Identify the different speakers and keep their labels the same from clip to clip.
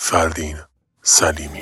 Speaker 1: فردین سلیمی.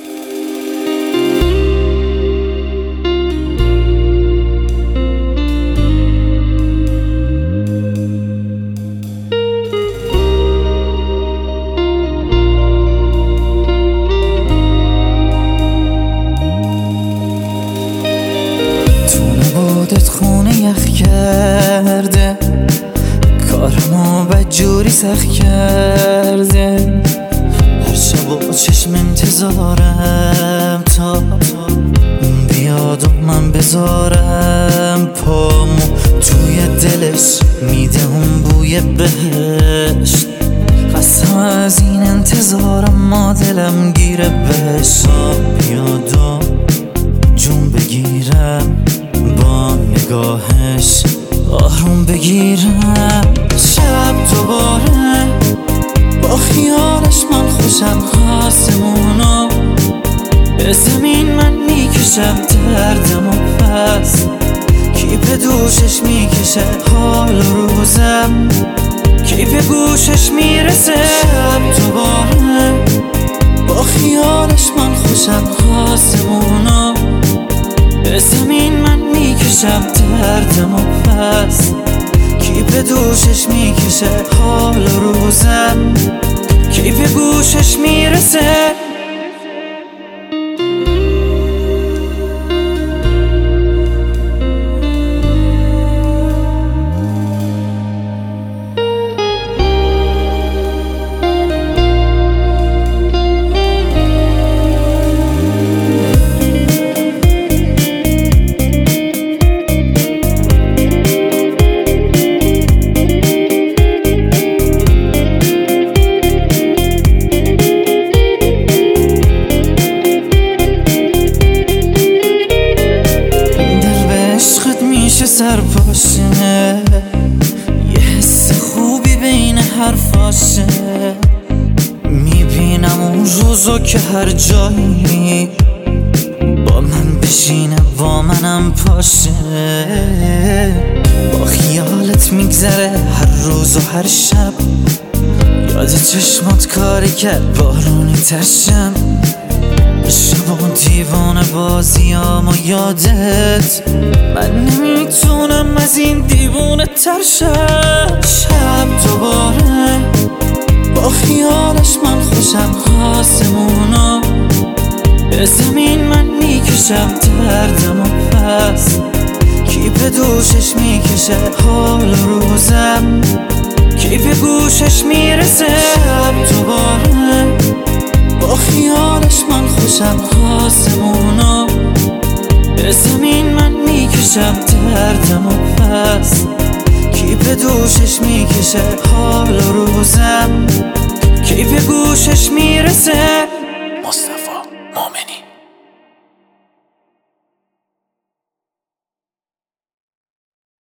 Speaker 2: خودت خونه یخ کرده، کارمو بدجوری سخت کرده. هر شب با چشم انتظارم تا بیاد و من بذارم پامو توی دلش، میده اون بوی بهشت. خستم از این انتظارم، ما دلم گیره بهش. بیاد و جون بگیرم با نگاهش، آروم بگیرم. شب دوباره با خیالش من خوشم، آسمونو به زمین من میکشم. دردم و پس کی به دوشش میکشه، حال و روزم کی به گوشش میرسه. شب دوباره با خیالش من خوشم، آسمونو به زمین من میکشم. دردم و پس کی به دوشش میکشه، حال و روزم کی به گوشش میرسه. سرپاشه یه حس خوبی بین حرفاشه، میبینم اون روزو که هر جایی با من بشینه، با منم پاشه. با خیالت میگذره هر روز و هر شب، یاد چشمات کاری کرد بارونی ترشم. شب و دیوانه بازیام و یادت، من نمیتونم از این دیوانه تر شم. شب دوباره با خیالش من خوشم، آسمونو به زمین من میکشم. دردم و پس کی به دوشش میکشه، حال و روزم کی به گوشش میرسه. شب دوباره با خیالش من خوشم، آسمونو به زمین من میکشم. دردم و پس کی به دوشش میکشه، حال و روزم کی به گوشش میرسه.
Speaker 1: مصطفی مومنی.